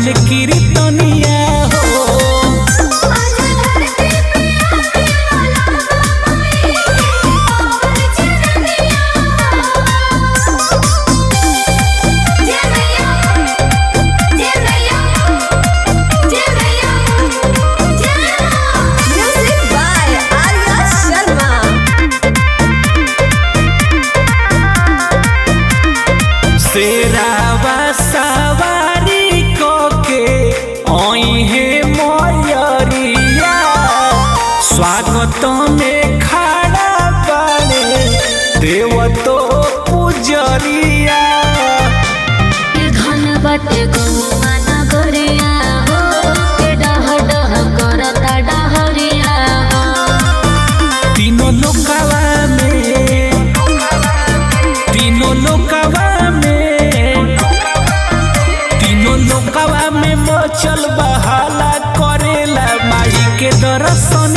चल कीर्तनिया हो। शेरावा सवारी को के आई है मयरिया, स्वागत में खड़ा बने देव तो पुजरिया। घन बाटे गौआ नगरिया हो, के डह डह करता डहरिया हो। तीनों लोकवा में मचल बहाला करेला माई के दर्शन